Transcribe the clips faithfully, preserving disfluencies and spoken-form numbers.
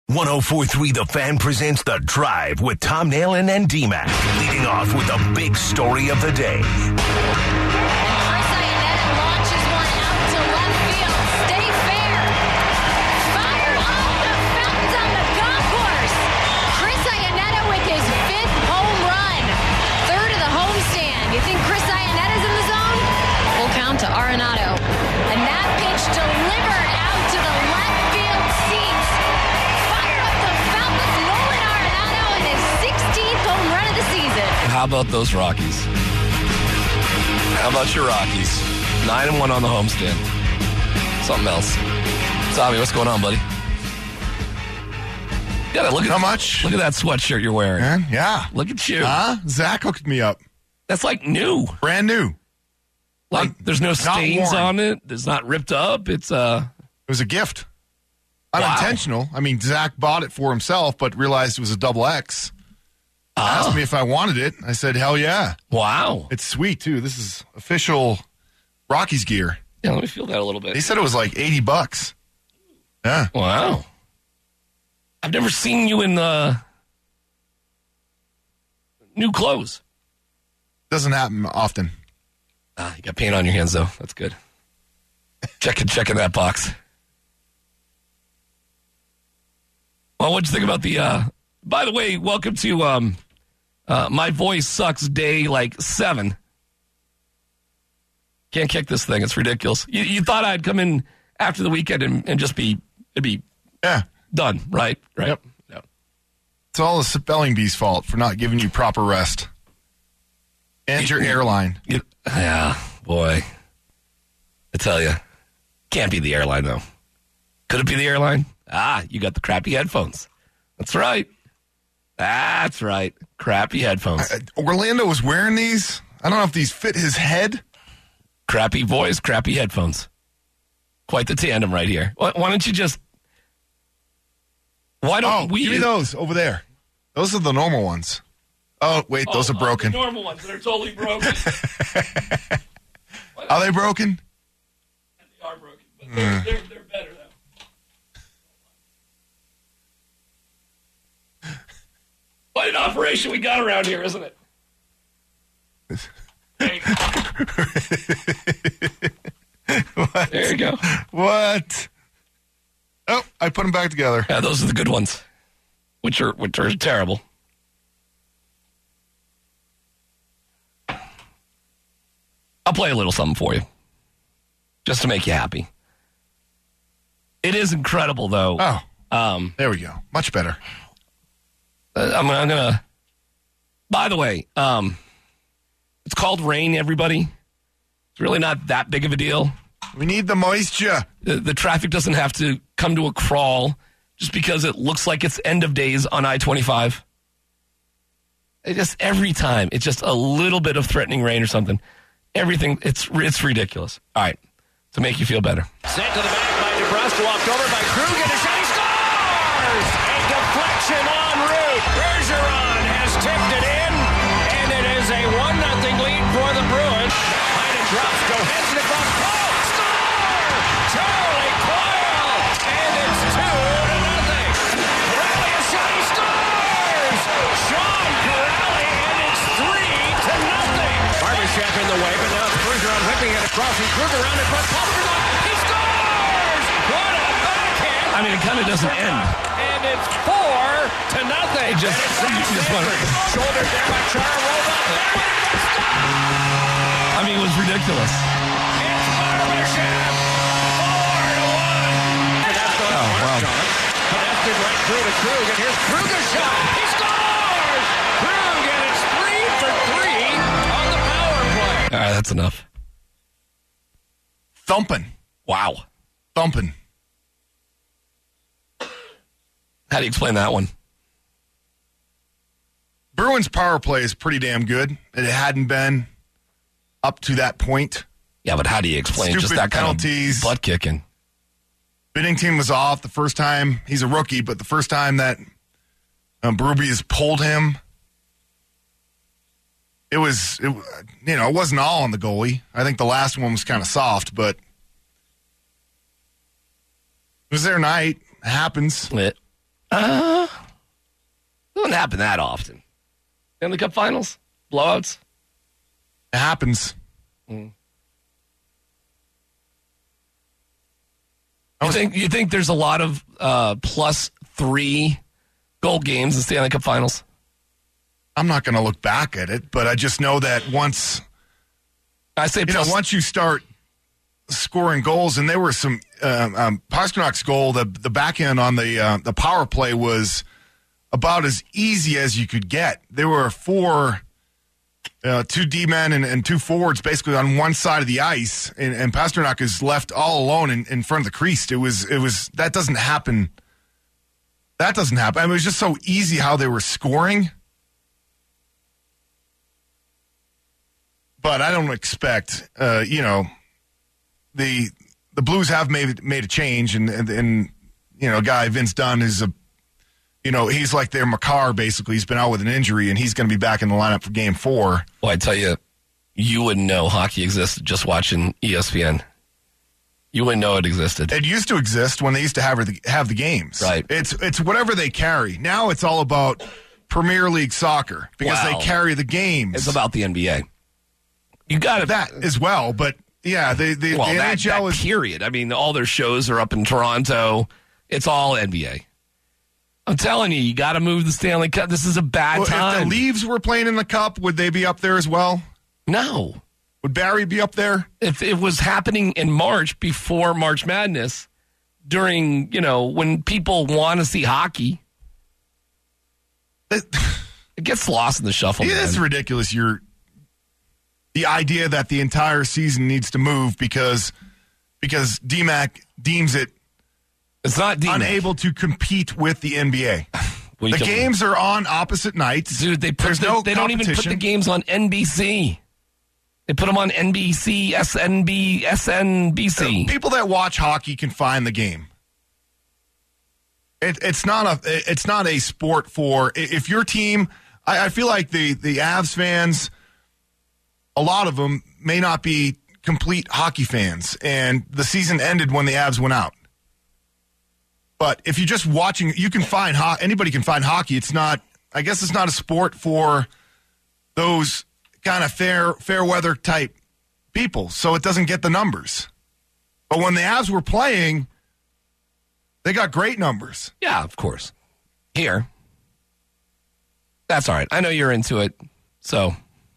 one oh four point three The Fan presents The Drive with Tom Nalen and D-Mac. Leading off with the big story of the day. Chris Iannetta launches one out to left field. Stay fair. Fire off the fountains on the golf course. Chris Iannetta with his fifth home run. Third of the homestand. You think Chris Iannetta's in the zone? Full count to Arenado. And that pitch delivered out to the left field seats. Fire up the fountains. Nolan Arenado in his sixteenth home run of the season. How about those Rockies? How about your Rockies? Nine and one on the homestand. Something else. Tommy, what's going on, buddy? Yeah, look at How much? Look at that sweatshirt you're wearing. Man, yeah. Look at you. Huh? Zach hooked me up. That's like new. Brand new. Like Um, there's no not stains worn. on it. It's not ripped up. It's uh It was a gift. Unintentional. I mean, Zach bought it for himself, but realized it was a double X. Asked me if I wanted it. I said, hell yeah. wow. It's sweet, too. This is official Rockies gear. Yeah, let me feel that a little He bit. said it was like eighty bucks. Yeah. Wow. I've never seen you in uh, new clothes. Doesn't happen often. Ah, you got paint on your hands, though. That's good. Checking, checking that box. Well, what'd you think about the, uh, by the way, welcome to um, uh, My Voice Sucks Day, like, seven. Can't kick this thing. It's ridiculous. You, you thought I'd come in after the weekend and, and just be, it'd be Yeah. done, right? Right. Yep. Yep. It's all the spelling bee's fault for not giving you proper rest. And your airline. You- yeah, boy. I tell you, can't be the airline, though. Could it be the airline? Ah, you got the crappy headphones. That's right. That's right. Crappy headphones. Uh, Orlando was wearing these. I don't know if these fit his head. Crappy voice, crappy headphones. Quite the tandem right here. Why, why don't you just... Why don't Oh, we... give me those over there. Those are the normal ones. Oh, wait, those Oh, are broken. Oh, the normal ones that are totally broken. Are they broken? They are broken, but they're, they're, they're better, though. What an operation we got around here, isn't it? There you go. What? There you go. What? Oh, I put them back together. Yeah, those are the good ones, which are which are terrible. I'll play a little something for you, just to make you happy. It is incredible, though. Oh, Um, there we go. Much better. Uh, I'm, I'm gonna. By the way, um, it's called rain. Everybody, it's really not that big of a deal. We need the moisture. The, the traffic doesn't have to come to a crawl just because it looks like it's end of days on I twenty-five. It just every time it's just a little bit of threatening rain or something. Everything it's it's ridiculous. All right, to make you feel better. Sent to the back by DeBrusque, walked over by Krug, and a shot, he scores! A deflection en route. Bergeron has tipped it in, and it is a one nothing lead for the Bruins. Heinen drops, Johansson across, oh, score! Charlie Coyle, and it's two to nothing. Corrali a shot, he scores! Sean Corrali, and it's three to nothing. Barbashev in the way, but now it's Bergeron whipping it across, and Krug around in front, Pasternak, he scores! What a backhand! I mean, it kind of doesn't end. And it's four to nothing. It just- And it's Zach you just Sanford. wanna- Shoulder there by Chara, rolled up. I mean, it was ridiculous. It's Barbashev. Four to one. And that's going Oh, to wow. Marchand. Connected right through to Krug, and here's Krug's shot. He scores! Krug, and it's three for three on the power play. All right, that's enough. Thumping. Wow. Thumping. How do you explain that one? Bruins power play is pretty damn good. It hadn't been up to that point. Yeah, but how do you explain just Stupid that kind penalties. of butt kicking? Binnington was off the first time. He's a rookie, but the first time that um, Berube has pulled him, it was, it, you know, it wasn't all on the goalie. I think the last one was kind of soft, but it was their night. It happens. It, Uh, doesn't happen that often. Stanley Cup Finals, blowouts. It happens. Mm. You think you think there's a lot of uh, plus three goal games in Stanley Cup Finals? I'm not going to look back at it, but I just know that once I say you plus, know once you start scoring goals, and there were some um, um, Pasternak's goal, the the backhand on the uh, the power play was about as easy as you could get. There were four. Uh, two D-men and, and two forwards basically on one side of the ice, and, and Pasternak is left all alone in, in front of the crease. It was, it was, that doesn't happen. That doesn't happen. I mean, it was just so easy how they were scoring. But I don't expect, uh, you know, the the Blues have made made a change, and, and, and you know, guy Vince Dunn is a, you know, he's like their Makar, basically. He's been out with an injury, and he's going to be back in the lineup for game four. Well, I tell you, you wouldn't know hockey existed just watching E S P N. You wouldn't know it existed. It used to exist when they used to have the, have the games. Right. It's it's whatever they carry. Now it's all about Premier League soccer because Wow. they carry the games. It's about the N B A. You got that as well, but yeah, the, the, well, the that, N H L that is... period. I mean, all their shows are up in Toronto. It's all N B A. I'm telling you, you got to move the Stanley Cup. This is a bad Well, time. if the Leafs were playing in the Cup, would they be up there as well? No. Would Barry be up there? If it was happening in March before March Madness, during, you know, when people want to see hockey, It, it gets lost in the shuffle. yeah, man. it's ridiculous. You're the idea that the entire season needs to move because because D MAC deems it It's not D-Mac. unable to compete with the N B A. Well, you The can- games are on opposite nights. Dude, they put There's the, no they don't even put the competition. games on N B C. They put them on N B C, S N B, S N B C. People that watch hockey can find the game. It, it's not a it's not a sport for if your team. I, I feel like the the Avs fans, a lot of them may not be complete hockey fans, and the season ended when the Avs went out. But if you're just watching, you can find ho- anybody can find hockey. It's not. I guess it's not a sport for those kind of fair fair weather type people, so it doesn't get the numbers. But when the Avs were playing, they got great numbers. Yeah, of course. Here. That's all right. I know you're into it, so.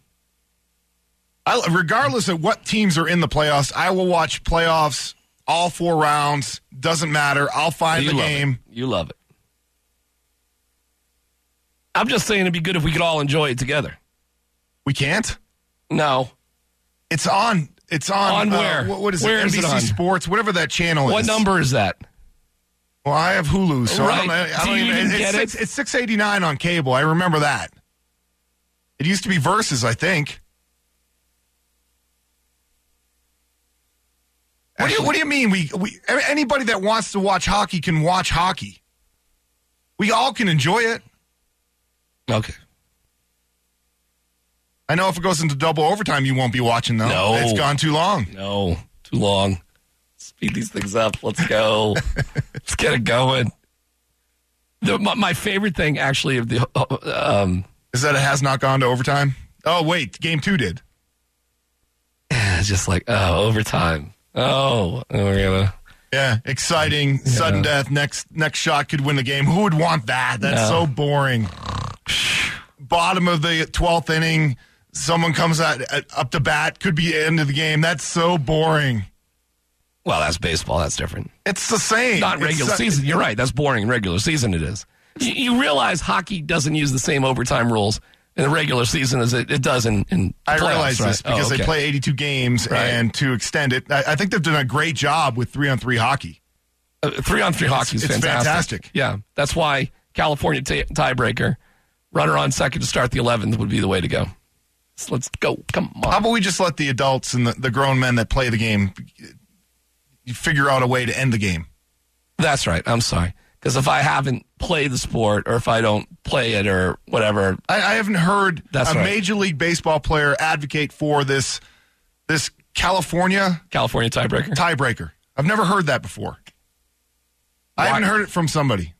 I, regardless of what teams are in the playoffs, I will watch playoffs all four rounds. Doesn't matter. I'll find You the love game. it. You love it. I'm just saying it'd be good if we could all enjoy it together. We can't. No. It's on. It's on. On uh, where? what, what is Where it? is it N B C on? Sports, whatever that channel What is. number is that? Well, I have Hulu, so I Right. don't, know- I Do don't you even. even it's, get six, it? it's six eighty-nine on cable. I remember that. It used to be Versus, I think. What do you What do you mean? We we anybody that wants to watch hockey can watch hockey. We all can enjoy it. Okay. I know if it goes into double overtime, you won't be watching though. No. It's gone too long. No. Too long. Speed these things up. Let's go. Let's get it going. The, my, my favorite thing, actually, of the um, Is that it has not gone to overtime? Oh wait, game two did. it's just like, oh, overtime. Oh, we're gonna. Yeah, exciting, sudden death. Next next shot could win the game. Who would want that? That's No. so boring. Bottom of the twelfth inning, someone comes out at, up to bat. Could be end of the game. That's so boring. Well, that's baseball. That's different. It's the same. Not It's regular so- season. You're right. That's boring. In regular season, it is. You, you realize hockey doesn't use the same overtime rules in the regular season as it, it does in, in I playoffs, realize right? this because Oh, okay. they play eighty-two games, Right. and to extend it, I, I think they've done a great job with three on three hockey. Uh, three on three hockey is it's fantastic. fantastic. Yeah, that's why California t- tiebreaker, runner on second to start the eleventh would be the way to go. So let's go. Come on. How about we just let the adults and the, the grown men that play the game you figure out a way to end the game? That's right. I'm sorry. Because if I haven't played the sport or if I don't play it or whatever, I, I haven't heard That's a right. Major League Baseball player advocate for this this California California tiebreaker. tiebreaker. I've never heard that before. I Why? haven't heard it from somebody.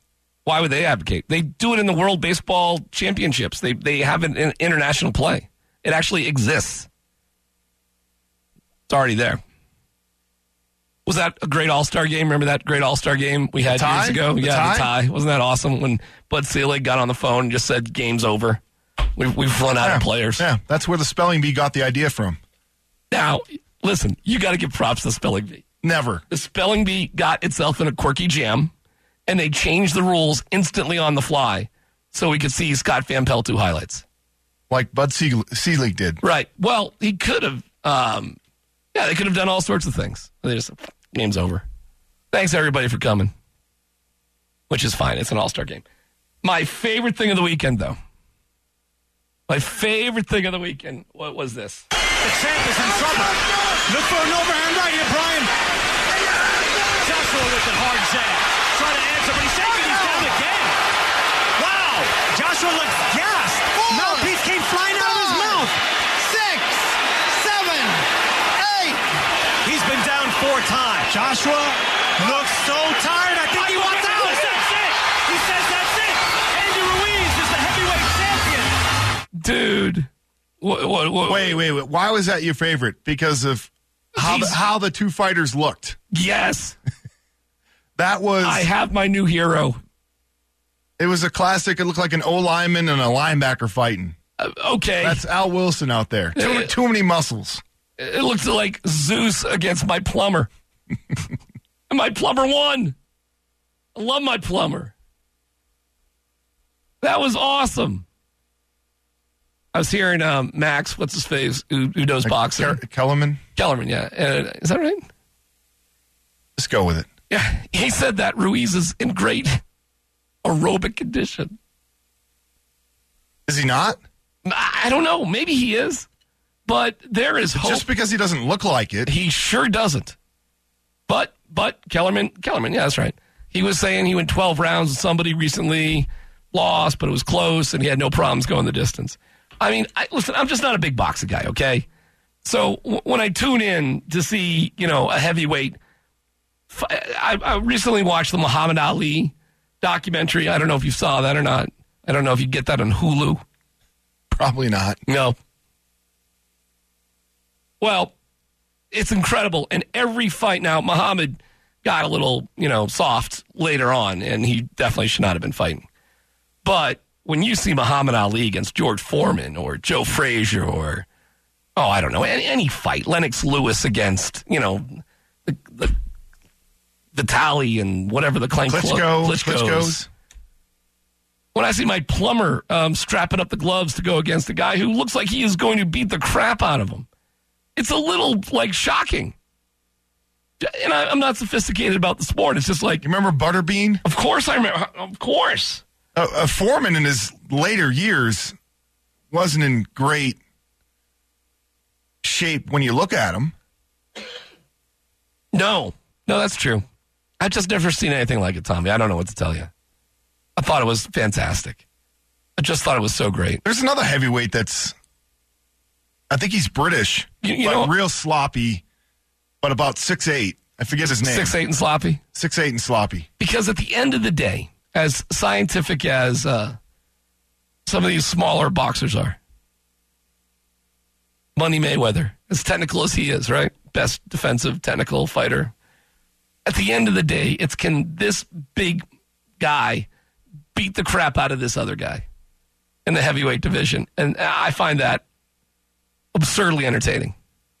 Why would they advocate? They do it in the World Baseball Championships. They they have it in international play. It actually exists. It's already there. Was that a great All-Star game? Remember that great All-Star game we had years ago? The yeah, tie? the tie. Wasn't that awesome when Bud Selig got on the phone and just said, game's over. We've, we've run out yeah. of players. Yeah, that's where the spelling bee got the idea from. Now, listen, you got to give props to the spelling bee. Never. The spelling bee got itself in a quirky jam, and they changed the rules instantly on the fly so we could see Scott Van Peltu highlights. Like Bud Selig did. Right. Well, he could have. Um, yeah, they could have done all sorts of things. They just, game's over. Thanks, everybody, for coming. Which is fine. It's an all-star game. My favorite thing of the weekend, though. My favorite thing of the weekend. What was this? The champ is in trouble. Look for an overhand right here, Brian. Joshua with the hard jab. Trying to answer, but he's shaking. He's down again. Wow. Joshua looks gassed. Mouthpiece came flying out of his mouth. Six, seven, eight. He's been down four times. Joshua looks so tired. I think he wants out. That's it. He says that's it. Andy Ruiz is the heavyweight champion. Dude. What, what, what, Wait, wait, wait. Why was that your favorite? Because of how the, He's- how the two fighters looked. Yes. That was I have my new hero. it was a classic. It looked like an O lineman and a linebacker fighting. Uh, okay. That's Al Wilson out there. Too, Uh, too many muscles. It looks like Zeus against my plumber. And my plumber won. I love my plumber. That was awesome. I was hearing um, Max, what's his face, who, who knows boxing. Ke- Kellerman, Kellerman, yeah. Uh, is that right? let's go with it. Yeah. He said that Ruiz is in great aerobic condition. Is he not? I I don't know. Maybe he is. But there is hope. Just because he doesn't look like it. He sure doesn't. But but Kellerman, Kellerman, yeah, that's right. He was saying he went twelve rounds with somebody recently, lost, but it was close, and he had no problems going the distance. I mean, I, listen, I'm just not a big boxing guy, okay? So w- when I tune in to see, you know, a heavyweight, f- I, I recently watched the Muhammad Ali documentary. I don't know if you saw that or not. I don't know if you get that on Hulu. Probably not. No. Well, it's incredible. And every fight now, Muhammad got a little, you know, soft later on, and he definitely should not have been fighting. But when you see Muhammad Ali against George Foreman or Joe Frazier or, oh, I don't know, any, any fight, Lennox Lewis against, you know, the, the Vitali and whatever the Klein Klitschko, Klitschko's. Klitschko's. When I see my plumber um, strapping up the gloves to go against a guy who looks like he is going to beat the crap out of him, it's a little, like, shocking. And I, I'm not sophisticated about the sport. It's just like, You remember Butterbean? of course I remember. Of course. Uh, uh, Foreman in his later years wasn't in great shape when you look at him. No. No, that's true. I've just never seen anything like it, Tommy. I don't know what to tell you. I thought it was fantastic. I just thought it was so great. There's another heavyweight that's, I think he's British, You- you but know- real sloppy, but about six eight. I forget his name. Six, eight, and sloppy. Six eight and sloppy. Because at the end of the day, as scientific as uh, some of these smaller boxers are, Money Mayweather, as technical as he is, right? Best defensive technical fighter. At the end of the day, it's can this big guy beat the crap out of this other guy in the heavyweight division? And I find that absurdly entertaining.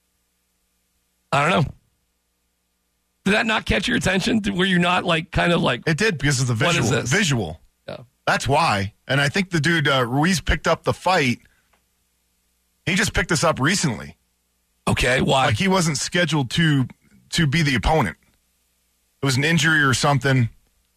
I don't know. Did that not catch your attention? Were you not like kind of like, It did because of the What is visual. this? Visual. Yeah. That's why. And I think the dude uh, Ruiz picked up the fight. He just picked this up recently. okay, why? Like he wasn't scheduled to to be the opponent. It was an injury or something.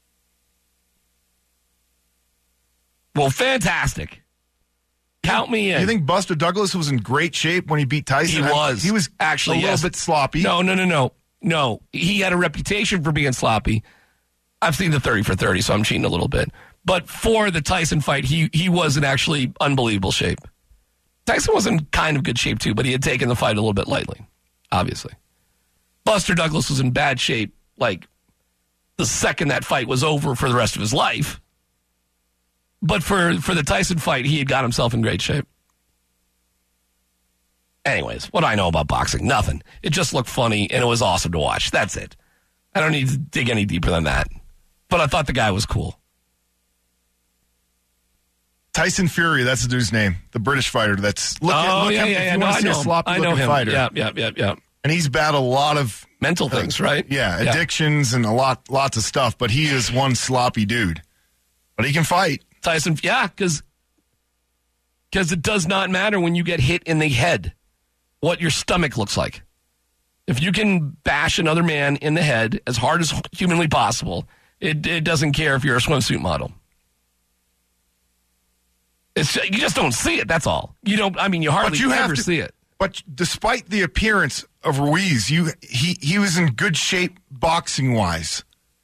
Well, fantastic. Count me in. You think Buster Douglas was in great shape when he beat Tyson? He I- was. He was Actually, a little yes. bit sloppy. No, no, no, no. No. He had a reputation for being sloppy. I've seen the thirty for thirty, so I'm cheating a little bit. But for the Tyson fight, he he was in actually unbelievable shape. Tyson was in kind of good shape, too, but he had taken the fight a little bit lightly, obviously. Buster Douglas was in bad shape, like, the second that fight was over for the rest of his life. But for, for the Tyson fight, he had got himself in great shape. Anyways, what do I know about boxing? Nothing. It just looked funny, and it was awesome to watch. That's it. I don't need to dig any deeper than that. But I thought the guy was cool. Tyson Fury, that's the dude's name. The British fighter that's look at Oh, look yeah, him, yeah, if yeah. you No, want I to see know a him. sloppy I know looking him. fighter. Yeah, yeah, yeah, yeah. And he's battled a lot of Mental things, right? Yeah, addictions and a lot lots of stuff, but he is one sloppy dude. But he can fight. Tyson, yeah, because because it does not matter when you get hit in the head what your stomach looks like. If you can bash another man in the head as hard as humanly possible, it, it doesn't care if you're a swimsuit model. It's you just don't see it. That's all. You don't. I mean, you hardly But you have ever to- see it. But despite the appearance of Ruiz, you he he was in good shape boxing wise.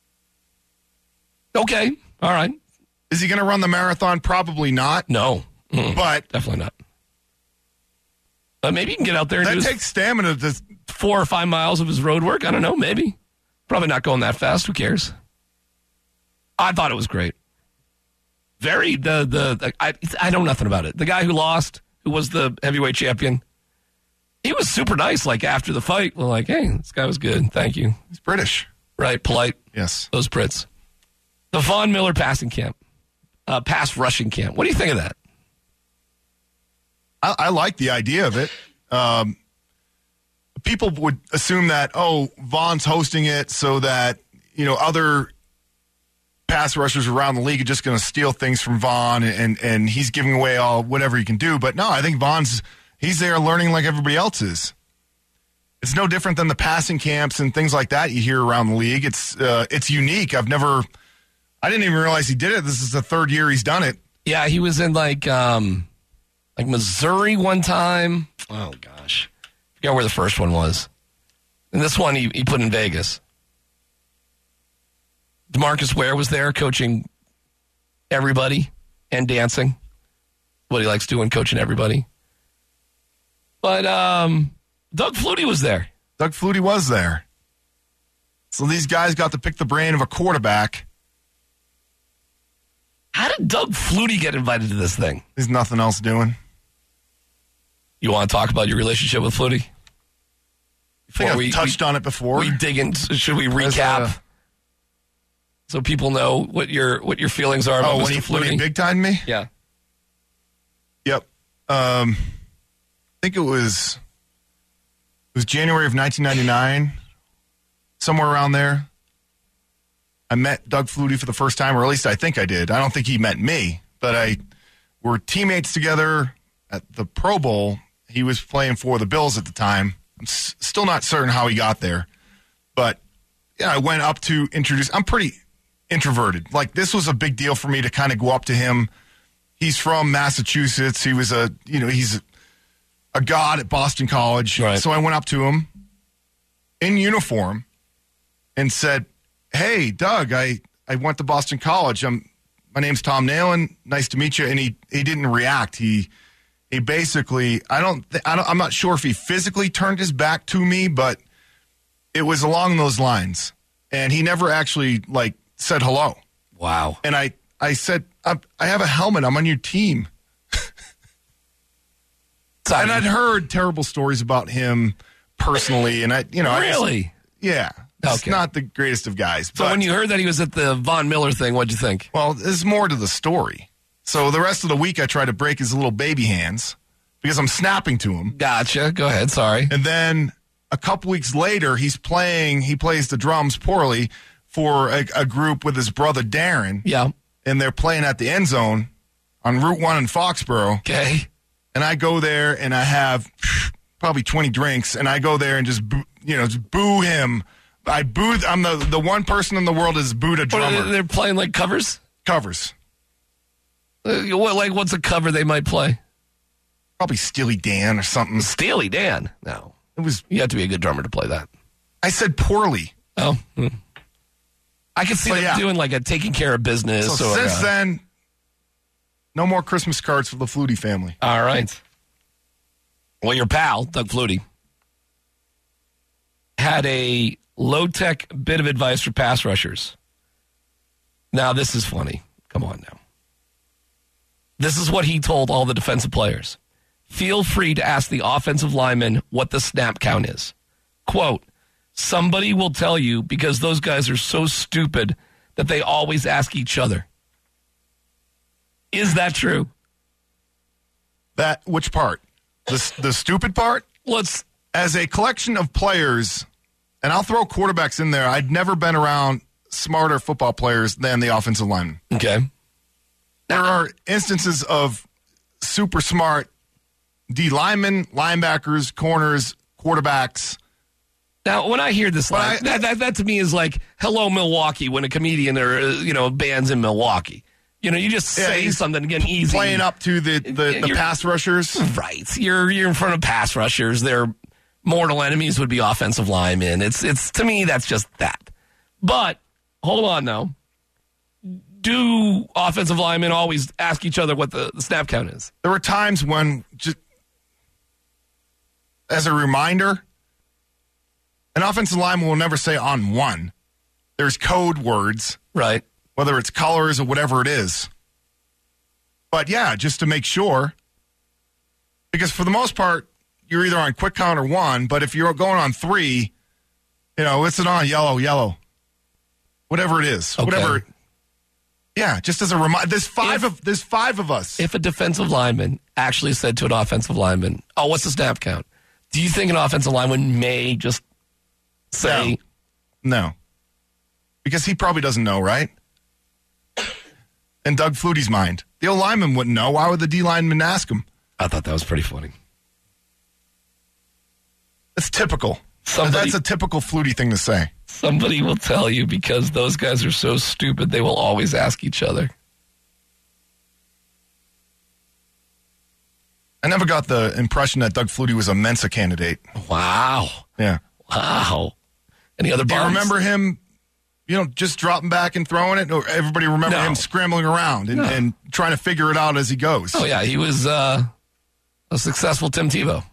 Okay, all right. Is he going to run the marathon? Probably not. No, Mm, But definitely not. But maybe you can get out there and that do takes stamina to four or five miles of his road work. I don't know. Maybe. Probably not going that fast. Who cares? I thought it was great. Very the the, the I I know nothing about it. The guy who lost, who was the heavyweight champion, he was super nice. Like after the fight, we're like, hey, this guy was good. Thank you. He's British. Right, polite. Yes. Those Brits. The Von Miller passing camp, uh, pass rushing camp. What do you think of that? I, I like the idea of it. Um, people would assume that, oh, Vaughn's hosting it so that, you know, other pass rushers around the league are just going to steal things from Vaughn and, and he's giving away all whatever he can do. But no, I think Vaughn's, he's there learning like everybody else is. It's no different than the passing camps and things like that you hear around the league. It's uh, it's unique. I've never, I didn't even realize he did it. This is the third year he's done it. Yeah, he was in like um, like Missouri one time. Oh gosh, I forget where the first one was. And this one he, he put in Vegas. DeMarcus Ware was there coaching everybody and dancing. What he likes doing, coaching everybody. But um, Doug Flutie was there. Doug Flutie was there. So these guys got to pick the brain of a quarterback. How did Doug Flutie get invited to this thing? There's nothing else doing. You want to talk about your relationship with Flutie? I think I've we, touched we, on it before. We dig in. Should we recap a, so people know what your what your feelings are about oh, Mister when he, when he Flutie? big timed me? Yeah. Yep. Um, I think it was it was January of nineteen ninety-nine, somewhere around there. I met Doug Flutie for the first time, or at least I think I did. I don't think he met me, but I were teammates together at the Pro Bowl. He was playing for the Bills at the time. I'm s- still not certain how he got there, but yeah, I went up to introduce. I'm pretty introverted. Like, this was a big deal for me to kind of go up to him. He's from Massachusetts. He was a, you know, he's a god at Boston College. Right. So I went up to him in uniform and said, "Hey, Doug, I, I went to Boston College. I'm, my name's Tom Nalen. Nice to meet you." And he, he didn't react. He, he basically, I don't, th- I don't, I'm not sure if he physically turned his back to me, but it was along those lines. And he never actually like said hello. Wow. And I, I said, I, I have a helmet. I'm on your team. And I'd heard terrible stories about him personally. And I, you know, Really? I just, yeah. He's Okay. not the greatest of guys. So but, when you heard that he was at the Von Miller thing, what'd you think? well, there's more to the story. So the rest of the week, I try to break his little baby hands because I'm snapping to him. Gotcha. Go ahead. Sorry. And then a couple weeks later, he's playing, he plays the drums poorly for a, a group with his brother Darren. Yeah. And they're playing at the end zone on Route one in Foxborough. Okay. And I go there and I have probably twenty drinks and I go there and just, boo, you know, just boo him. I boo, I'm the, the one person in the world that's booed a What, drummer. they're playing like covers? Covers. Uh, What, like, what's a cover they might play? Probably Steely Dan or something. Steely Dan. No. It was, You have to be a good drummer to play that. I said poorly. Oh. hmm. I could see But them yeah. doing like a taking care of business. So or, since uh, then, no more Christmas cards for the Flutie family. All right. Well, your pal, Doug Flutie, had a low-tech bit of advice for pass rushers. Now, this is funny. Come on now. This is what he told all the defensive players. Feel free to ask the offensive lineman what the snap count is. Quote, somebody will tell you because those guys are so stupid that they always ask each other. Is that true? That, which part? The, the stupid part? Let's. As a collection of players, and I'll throw quarterbacks in there, I'd never been around smarter football players than the offensive linemen. Okay. There are instances of super smart D linemen, linebackers, corners, quarterbacks. Now, when I hear this line, I, that, that, that to me is like, hello, Milwaukee, when a comedian or, uh, you know, band's in Milwaukee. You know, you just yeah, say something again easy. Playing up to the, the, the pass rushers. Right. You're you're in front of pass rushers. Their mortal enemies would be offensive linemen. It's, it's to me, that's just that. But, hold on, though. Do offensive linemen always ask each other what the, the snap count is? There were times when, just as a reminder, an offensive lineman will never say on one. There's code words. Right. Whether it's colors or whatever it is. But yeah, just to make sure. Because for the most part, you're either on quick count or one, but if you're going on three, you know, it's an on yellow, yellow. Whatever it is. Okay. Whatever. Yeah, just as a reminder. There's five If- of there's five of us. If a defensive lineman actually said to an offensive lineman, oh, what's the snap count? Do you think an offensive lineman may just say, No. No. Because he probably doesn't know, right? In Doug Flutie's mind. The old lineman wouldn't know. Why would the D lineman ask him? I thought that was pretty funny. It's typical. Somebody- That's a typical Flutie thing to say. Somebody will tell you because those guys are so stupid, they will always ask each other. I never got the impression that Doug Flutie was a Mensa candidate. Wow. Yeah. Wow. Any other Do you bums? remember him, you know, just dropping back and throwing it? Or everybody remember No. him scrambling around and, No. and trying to figure it out as he goes? Oh, yeah. He was uh, a successful Tim Tebow.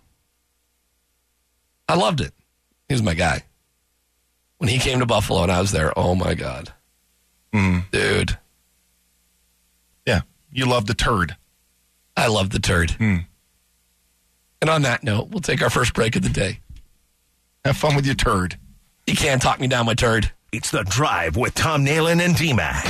I loved it. He was my guy. When he came to Buffalo and I was there, oh, my God. Mm. Dude. Yeah. You love the turd. I love the turd. Mm. And on that note, we'll take our first break of the day. Have fun with your turd. You can't talk me down, my turd. It's The Drive with Tom Nalen and D-Mac.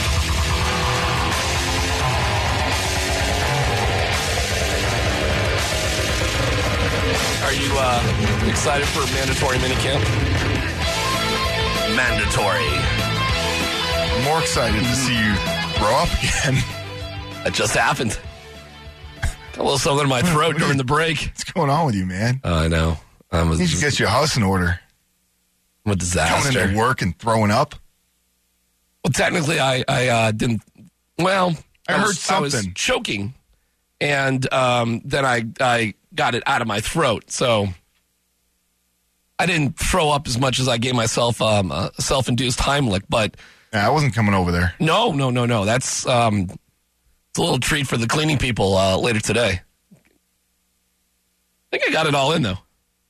Are you uh, excited for mandatory minicamp? Mandatory. I'm more excited to see you grow up again. That just happened. Got a little something in my throat during the break. What's going on with you, man? Oh, I know. I'm a, You need to get your house in order. I'm a Coming disaster. into work and throwing up. Well, technically, I, I uh, didn't. Well, I heard was, I was something. choking, and um, then I I got it out of my throat. So I didn't throw up as much as I gave myself um, a self-induced Heimlich. But Yeah, I wasn't coming over there. no, no, no, no. That's um, it's a little treat for the cleaning people uh, later today. I think I got it all in though.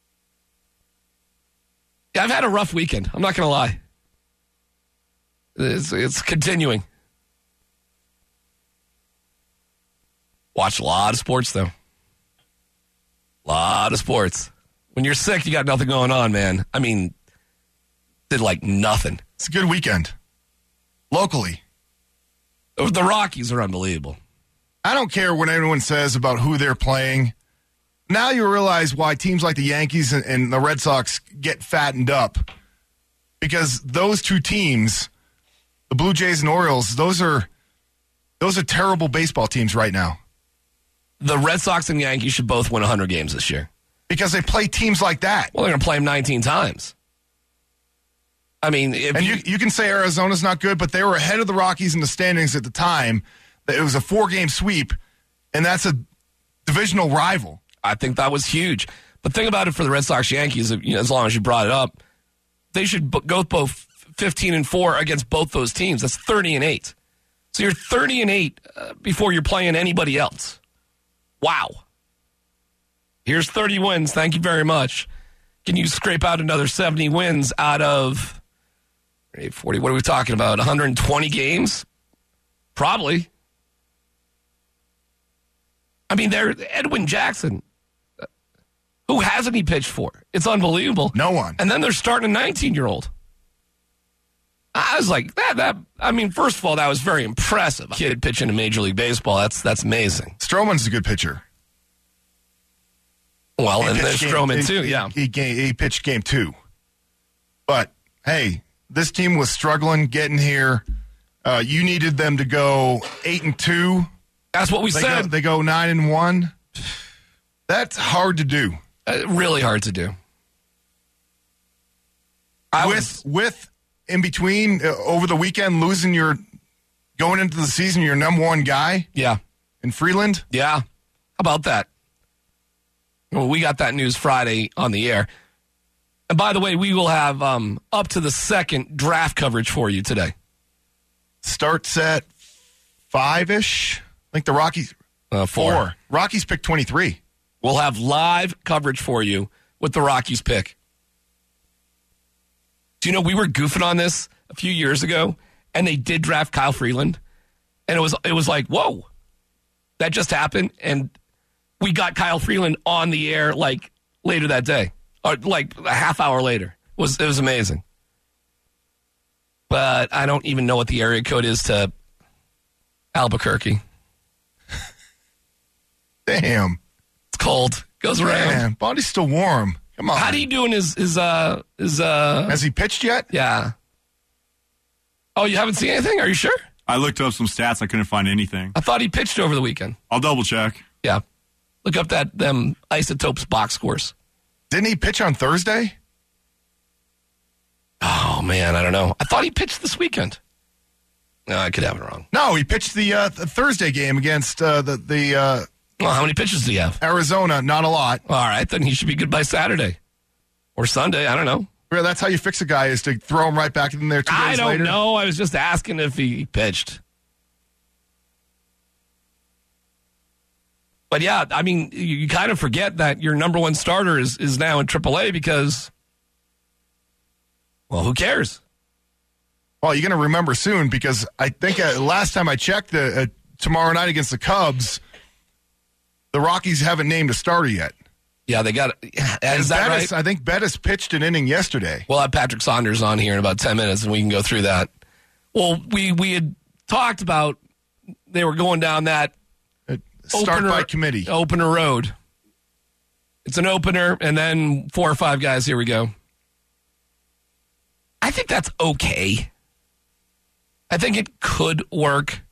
Yeah, I've had a rough weekend. I'm not going to lie. It's, it's continuing. Watch a lot of sports, though. A lot of sports. When you're sick, you got nothing going on, man. I mean, did like nothing. It's a good weekend. Locally. The Rockies are unbelievable. I don't care what anyone says about who they're playing. Now you realize why teams like the Yankees and, and the Red Sox get fattened up. Because those two teams, the Blue Jays and Orioles, those are those are terrible baseball teams right now. The Red Sox and Yankees should both win one hundred games this year. Because they play teams like that. Well, they're going to play them nineteen times. I mean, if And you, you, you can say Arizona's not good, but they were ahead of the Rockies in the standings at the time. It was a four-game sweep, and that's a divisional rival. I think that was huge. But think about it for the Red Sox Yankees, you know, as long as you brought it up, they should b- go both fifteen and four against both those teams. That's thirty and eight. So you're thirty and eight uh, before you're playing anybody else. Wow. Here's thirty wins. Thank you very much. Can you scrape out another seventy wins out of forty? What are we talking about? one hundred twenty games? Probably. I mean, they're Edwin Jackson. Who hasn't he pitched for? It's unbelievable. No one. And then they're starting a nineteen-year-old. I was like, that, that, I mean, first of all, that was very impressive. Kid pitching in Major League Baseball, that's that's amazing. Stroman's a good pitcher. Well, He and there's pitched game- Stroman, he- too, he- yeah. He, ga- he pitched game two. But, hey, this team was struggling getting here. Uh, you needed them to go eight and two. That's what we They said. go, they go nine and one. That's hard to do. Uh, really hard to do. I with was, with in between uh, over the weekend losing your going into the season your number one guy yeah, in Freeland. yeah. How about that? Well, we got that news Friday on the air. And by the way, we will have um, up to the second draft coverage for you today. Starts at five ish. I think the Rockies Uh, four. four. Rockies pick twenty three. We'll have live coverage for you with the Rockies pick. Do you know we were goofing on this a few years ago, and they did draft Kyle Freeland, and it was it was like, whoa, that just happened, and we got Kyle Freeland on the air like later that day, or like a half hour later. It was it was amazing, but I don't even know what the area code is to Albuquerque. Damn. It's cold, goes around. Man, body's still warm. Come on. How do you doing? His his uh his uh Has he pitched yet? yeah. Oh, you haven't seen anything? Are you sure? I looked up some stats. I couldn't find anything. I thought he pitched over the weekend. I'll double check. Yeah, look up that them Isotopes box scores. Didn't he pitch on Thursday? Oh man, I don't know. I thought he pitched this weekend. No, I could have it wrong. No, he pitched the, uh, the Thursday game against uh, the the uh, Well, how many pitches do you have? Arizona. Not a lot. All right, then he should be good by Saturday or Sunday. I don't know. Well, that's how you fix a guy is to throw him right back in there two days I don't later. know. I was just asking if he pitched. But yeah, I mean, you, you kind of forget that your number one starter is, is now in triple A because, well, who cares? Well, you're going to remember soon because I think uh, last time I checked, uh, uh, tomorrow night against the Cubs, the Rockies haven't named a starter yet. Yeah, they got it. Is that Bettis, right? I think Bettis pitched an inning yesterday. We'll have Patrick Saunders on here in about ten minutes, and we can go through that. Well, we we had talked about they were going down that Uh, Start opener, by committee. opener road. It's an opener, and then four or five guys. Here we go. I think that's okay. I think it could work.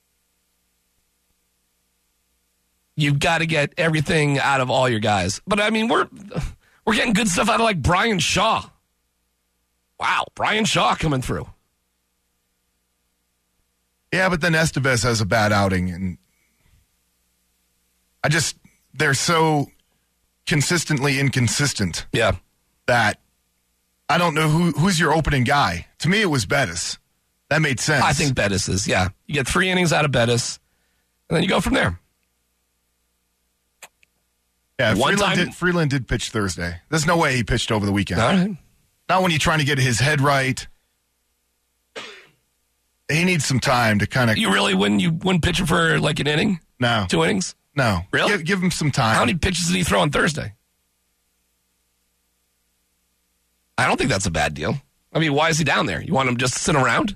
You've got to get everything out of all your guys. But, I mean, we're we're getting good stuff out of, like, Brian Shaw. Wow, Brian Shaw coming through. Yeah, but then Estevez has a bad outing, and I just they're so consistently inconsistent Yeah. that I don't know who who's your opening guy. To me, it was Bettis. That made sense. I think Bettis is, yeah. You get three innings out of Bettis, and then you go from there. yeah. one Freeland, time- did, Freeland did pitch Thursday. There's no way he pitched over the weekend. All right. Not when you're trying to get his head right. He needs some time to kind of You really wouldn't, you wouldn't pitch him for, like, an inning? no, Two innings? no. Really? Give, give him some time. How many pitches did he throw on Thursday? I don't think that's a bad deal. I mean, why is he down there? You want him just to sit around?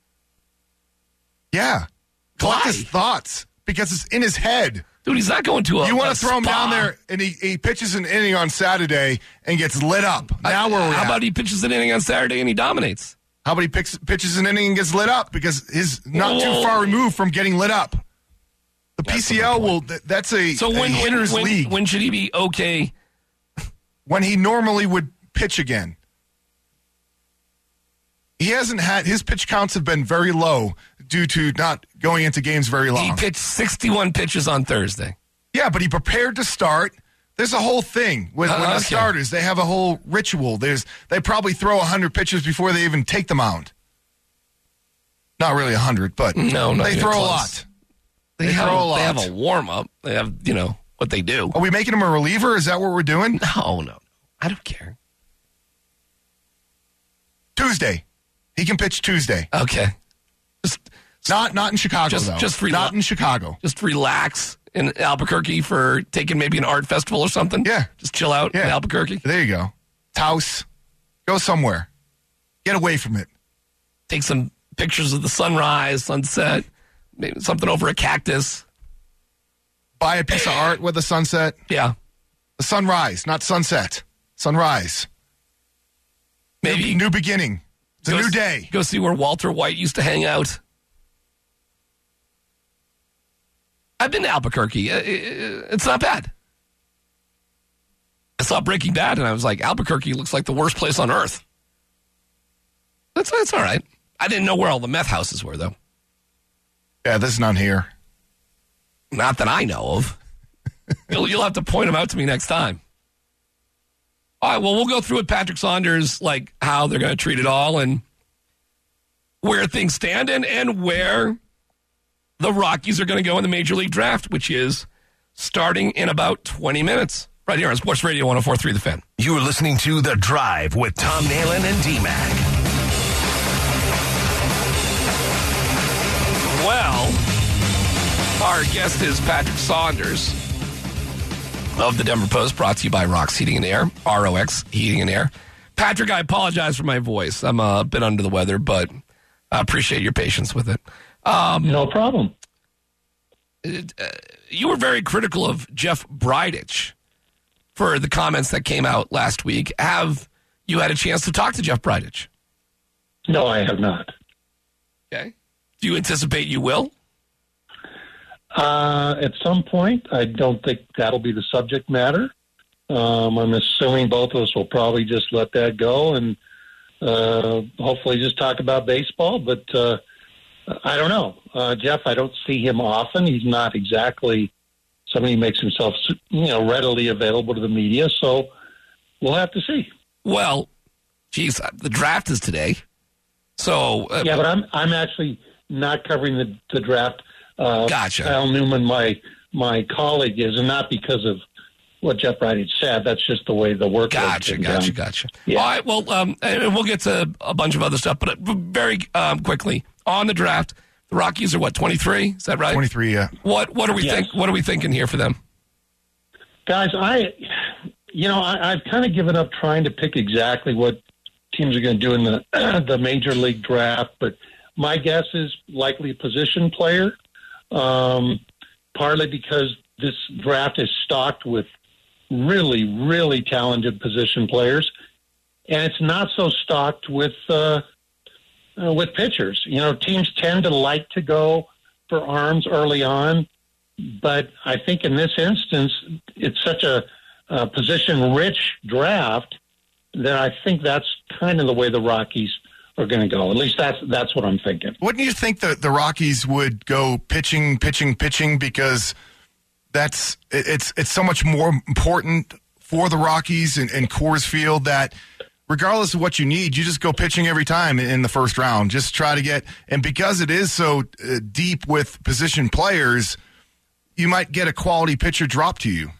Yeah, collect Why? his thoughts because it's in his head. Dude, he's not going to a You want a to throw him spa. down there, and he, he pitches an inning on Saturday and gets lit up. Now where are we How at? about he pitches an inning on Saturday and he dominates? How about he picks, pitches an inning and gets lit up because he's not Whoa. too far removed from getting lit up. The That's P C L a good will. th- That's a, So a when, when, hitters when, league. when should he be okay? when he normally would pitch again. He hasn't had his pitch counts have been very low due to not going into games very He long. pitched sixty-one pitches on Thursday. Yeah, but he prepared to start. There's a whole thing with, Uh, with the okay. starters. They have a whole ritual. There's they probably throw one hundred pitches before they even take the mound. Not really one hundred, but No, not they even throw close. a lot. They, They have, throw a lot. They have a warm-up. They have, you know, what they do. Are we making him a reliever? Is that what we're doing? No, no. I don't care. Tuesday. He can pitch Tuesday. Okay. Just Not not in Chicago, Just- though. just rela- Not in Chicago. just relax in Albuquerque for taking maybe an art festival or something? Yeah. Just chill out Yeah. in Albuquerque. There you go. Taos. Go somewhere. Get away from it. Take some pictures of the sunrise, sunset, maybe something over a cactus. Buy a piece of art with a sunset. Yeah. The sunrise, not sunset. Sunrise. Maybe New, new beginning. It's a go new s- day. Go see where Walter White used to hang out. I've been to Albuquerque. Uh, It's not bad. I saw Breaking Bad, and I was like, Albuquerque looks like the worst place on earth. That's, that's all right. I didn't know where all the meth houses were, though. Yeah, there's none here. Not that I know of. you'll, you'll have to point them out to me next time. All right, well, we'll go through with Patrick Saunders, like how they're going to treat it all and where things stand and, and where the Rockies are going to go in the Major League Draft, which is starting in about twenty minutes. Right here on Sports Radio one oh four point three The Fan. You're listening to The Drive with Tom Nalen and D-Mac. Well, our guest is Patrick Saunders of the Denver Post, brought to you by Rox Heating and Air, R O X Heating and Air. Patrick, I apologize for my voice. I'm a bit under the weather, but I appreciate your patience with it. Um, No problem. it uh, you were very critical of Jeff Bridich for the comments that came out last week. Have you had a chance to talk to Jeff Bridich? No, I have not. Okay. Do you anticipate you will? Uh, at some point, I don't think that'll be the subject matter. Um, I'm assuming both of us will probably just let that go and uh, hopefully just talk about baseball. But uh, I don't know. Uh, Jeff, I don't see him often. He's not exactly somebody who makes himself, you know, readily available to the media. So we'll have to see. Well, geez, the draft is today. So uh, Yeah, but I'm I'm actually not covering the, the draft. Uh, Gotcha. Al Newman, my my colleague, is, and not because of what Jeff Bridich said. That's just the way the work. Gotcha, gotcha, gotcha. Yeah. All right, well, um, and we'll get to a bunch of other stuff, but very um, quickly on the draft, the Rockies are what, twenty-three? Is that right? twenty-three, yeah. What What are we Yes. think? What are we thinking here for them? Guys, I, you know, I, I've kind of given up trying to pick exactly what teams are going to do in the the major league draft, but my guess is likely a position player. Um, partly because this draft is stocked with really, really talented position players, and it's not so stocked with uh, uh, with pitchers. You know, teams tend to like to go for arms early on, but I think in this instance, it's such a, a position-rich draft that I think that's kind of the way the Rockies are going to go. At least that's that's what I'm thinking. Wouldn't you think that the Rockies would go pitching, pitching, pitching because that's it- it's it's so much more important for the Rockies and, and Coors Field that regardless of what you need, you just go pitching every time in the first round. Just try to get and because it is so uh, deep with position players, you might get a quality pitcher drop to you.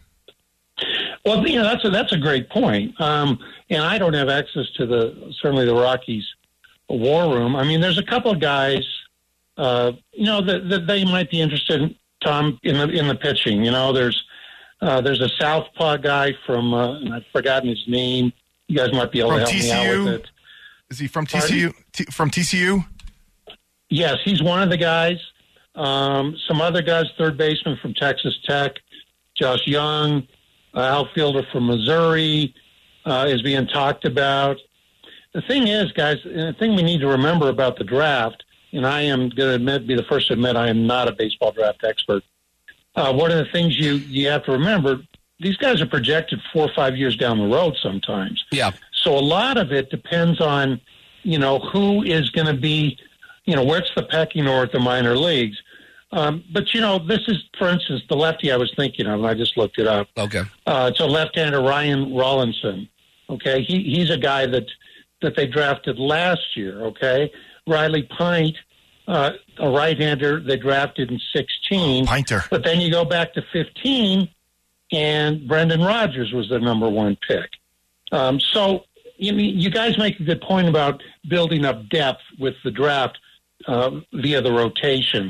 Well, you know, that's a, that's a great point. Um, and I don't have access to the certainly the Rockies war room. I mean, there's a couple of guys, uh, you know, that, that they might be interested in, Tom, in the in the pitching. You know, there's uh, there's a southpaw guy from uh, and I've forgotten his name. You guys might be able From to help T C U? me out with it. Is he from T C U? T- from T C U? Yes, he's one of the guys. Um, some other guys, third baseman from Texas Tech, Josh Young, uh, outfielder from Missouri, uh, is being talked about. The thing is, guys, the thing we need to remember about the draft, and I am going to admit, be the first to admit I am not a baseball draft expert. Uh, one of the things you, you have to remember, these guys are projected four or five years down the road sometimes. Yeah. So a lot of it depends on, you know, who is going to be, you know, where's the pecking order at the minor leagues. Um, but, you know, this is, for instance, the lefty I was thinking of, and I just looked it up. Okay. Uh, it's a left-hander, Ryan Rollinson. Okay, he he's a guy that that they drafted last year. Okay, Riley Pint, uh, a right-hander they drafted in sixteen. Pinter. But then you go back to fifteen, and Brendan Rodgers was the number one pick. Um, so you mean, you guys make a good point about building up depth with the draft uh, via the rotation.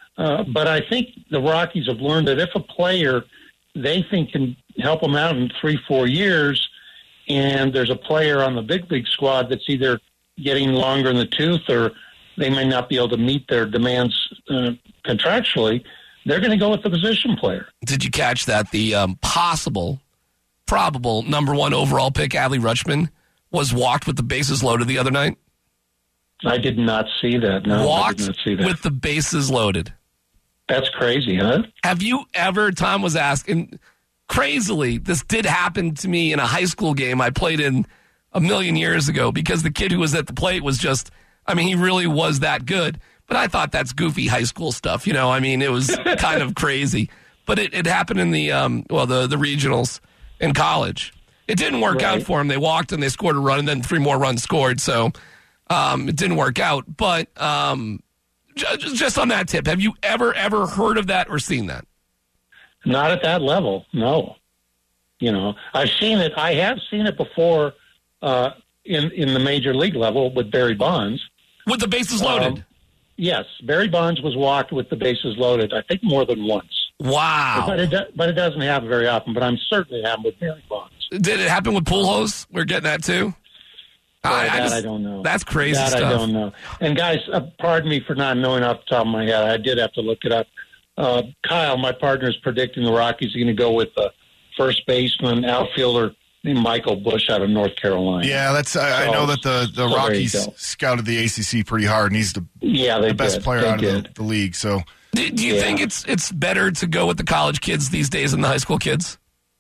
Uh, but I think the Rockies have learned that if a player they think can help them out in three, four years, and there's a player on the big league squad that's either getting longer in the tooth or they may not be able to meet their demands uh, contractually, they're going to go with the position player. Did you catch that? The um, possible, probable number one overall pick, Adley Rutschman, was walked with the bases loaded the other night? I did not see that. No, walked I did not see that. with the bases loaded. That's crazy, huh? Have you ever, Tom was asking, crazily, this did happen to me in a high school game I played in a million years ago because the kid who was at the plate was just, I mean, he really was that good. But I thought that's goofy high school stuff, you know. I mean, it was kind of crazy. But it, it happened in the, um, well, the, the regionals in college. It didn't work Right. out for him. They walked and they scored a run, and then three more runs scored. So um, it didn't work out. But um, j- just on that tip, have you ever, ever heard of that or seen that? Not at that level, no. You know, I've seen it. I have seen it before uh, in in the major league level with Barry Bonds. With the bases loaded? Um, yes, Barry Bonds was walked with the bases loaded, I think more than once. Wow. But it, do- but it doesn't happen very often, but I'm certain it happened with Barry Bonds. Did it happen with Pujols? We're getting that too? Boy, I, I that just- I don't know. That's crazy that stuff. I don't know. And guys, uh, pardon me for not knowing off the top of my head. I did have to look it up. Uh, Kyle, my partner, is predicting the Rockies are going to go with the first baseman, outfielder named Michael Bush out of North Carolina. Yeah, that's. I, I So- know that the, the so there you Rockies go. scouted the A C C pretty hard, and he's the, Yeah, they the best did. player They out of did. the, the league. So Do, do you Yeah. think it's it's better to go with the college kids these days than the high school kids?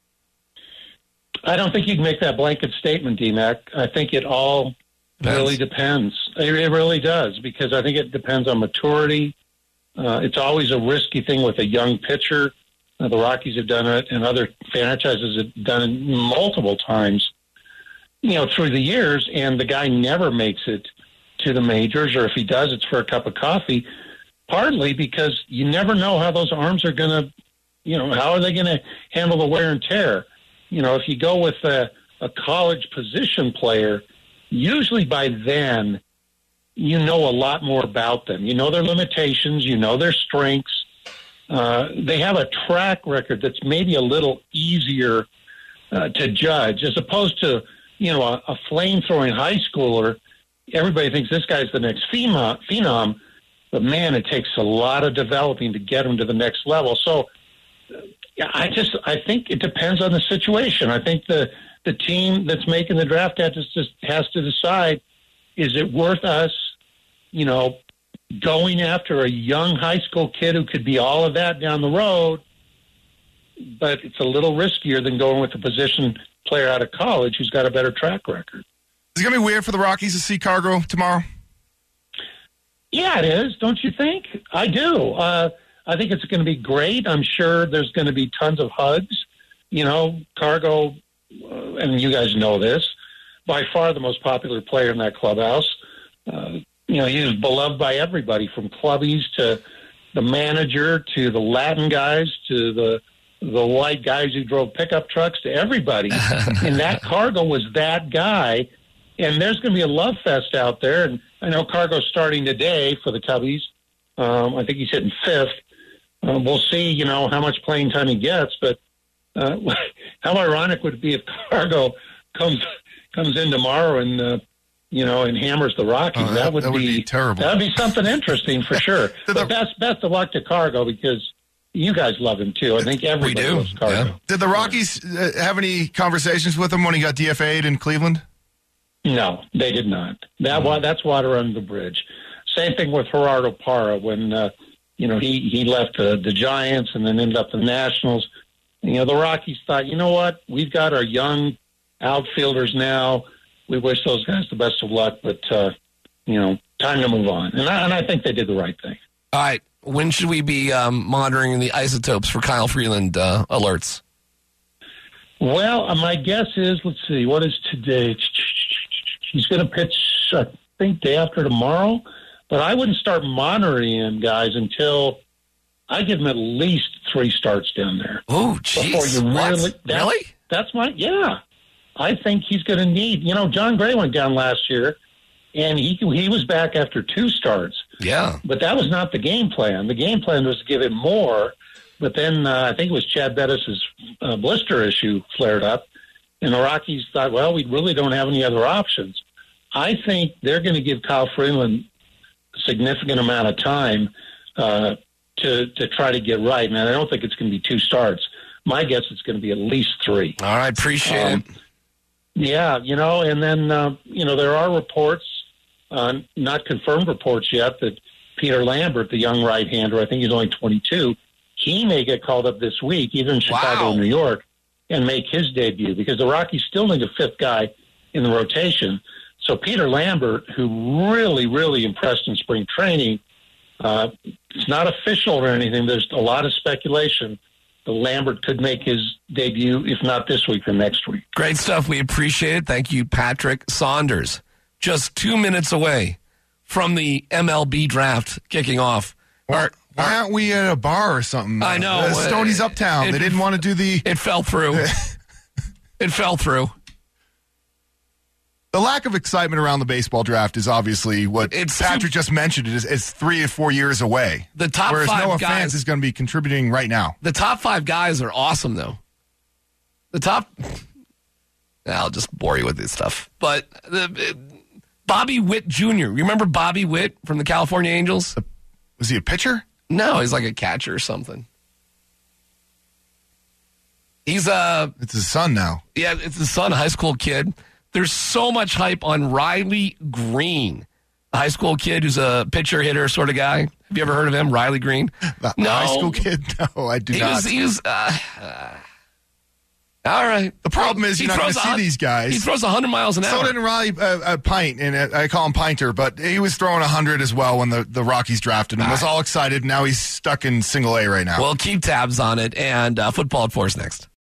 I don't think you can make that blanket statement, D-Mac. I think it all Depends. really depends. It, it really does, because I think it depends on maturity. Uh, it's always a risky thing with a young pitcher. Uh, the Rockies have done it, and other franchises have done it multiple times, you know, through the years, and the guy never makes it to the majors, or if he does, it's for a cup of coffee, partly because you never know how those arms are going to, you know, how are they going to handle the wear and tear? You know, if you go with a, a college position player, usually by then you know a lot more about them. You know their limitations. You know their strengths. Uh, they have a track record that's maybe a little easier uh, to judge as opposed to, you know, a, a flame-throwing high schooler. Everybody thinks this guy's the next phenom, phenom, but, man, it takes a lot of developing to get him to the next level. So yeah, I just I think it depends on the situation. I think the the team that's making the draft has to, just has to decide, is it worth us, you know, going after a young high school kid who could be all of that down the road, but it's a little riskier than going with a position player out of college who's got a better track record. is it going to be weird for the Rockies to see Cargo tomorrow? Yeah, it is. Don't you think? I do. Uh, I think it's going to be great. I'm sure there's going to be tons of hugs. You know, Cargo, uh, and you guys know this, by far the most popular player in that clubhouse. Uh, you know, he was beloved by everybody, from clubbies to the manager to the Latin guys to the the white guys who drove pickup trucks to everybody. And that Cargo was that guy. And there's going to be a love fest out there. And I know Cargo's starting today for the Cubbies. Um, I think he's hitting fifth. Uh, we'll see, you know, how much playing time he gets. But uh, how ironic would it be if Cargo comes comes in tomorrow and, uh, you know, and hammers the Rockies? Oh, that- that would, that would be, be terrible. That would be something interesting for sure. The- But best, best of luck to Cargo, because you guys love him too. I think everybody do, loves Cargo. yeah. Did the Rockies uh, have any conversations with him when he got D F A'd in Cleveland? No, they did not. That wa- that's water under the bridge. Same thing with Gerardo Parra when uh, you know he he left uh, the Giants and then ended up the Nationals. You know, the Rockies thought, you know what, we've got our young outfielders now. We wish those guys the best of luck, but uh, you know, time to move on. And I, and I think they did the right thing. All right. When should we be um, monitoring the isotopes for Kyle Freeland uh, alerts? Well, uh, my guess is, let's see, what is today? He's going to pitch, I think, day after tomorrow. But I wouldn't start monitoring him, guys, until I give him at least three starts down there. Oh, Before jeez. you What? really, that- Really? That's my, yeah. I think he's going to need, you know, John Gray went down last year, and he he was back after two starts. Yeah. But that was not the game plan. The game plan was to give him more, but then uh, I think it was Chad Bettis' uh, blister issue flared up, and the Rockies thought, well, we really don't have any other options. I think they're going to give Kyle Freeland a significant amount of time uh, to to try to get right, man. I don't think it's going to be two starts. My guess it's going to be at least three. All right, appreciate um, it. Yeah, you know, and then, uh, you know, there are reports, uh, not confirmed reports yet, that Peter Lambert, the young right-hander, I think he's only twenty-two, he may get called up this week, either in Chicago Wow. or New York, and make his debut, because the Rockies still need a fifth guy in the rotation. So Peter Lambert, who really, really impressed in spring training, uh, it's not official or anything. There's a lot of speculation that Lambert could make his debut, if not this week, then next week. Great stuff. We appreciate it. Thank you, Patrick Saunders. Just two minutes away from the M L B draft kicking off. Our, Why aren't we at a bar or something? I know. Uh, Stoney's Uptown. It- they didn't want to do the... It fell through. It fell through. The lack of excitement around the baseball draft is obviously what It's Patrick just mentioned. It is it's three or four years away. The top Whereas five Noah guys- Fantz is going to be contributing right now. The top five guys are awesome, though. The top... I'll just bore you with this stuff. But the, Bobby Witt Junior Remember Bobby Witt from the California Angels? Was he a pitcher? No, he's like a catcher or something. He's a... It's his son now. Yeah, it's his son, a high school kid. There's so much hype on Riley Green, a high school kid who's a pitcher hitter sort of guy. Have you ever heard of him, Riley Green? The No. high school kid? No, I do He not. was, he was, uh, uh, all right. The problem is He you're not going throws to a see hun- these guys. He throws one hundred miles an So hour. did Riley uh, uh, Pint, and uh, I call him Pinter, but he was throwing one hundred as well when the, the Rockies drafted him. Was all excited. Now he's stuck in single A right now. We'll keep tabs on it, and uh, football at four is next.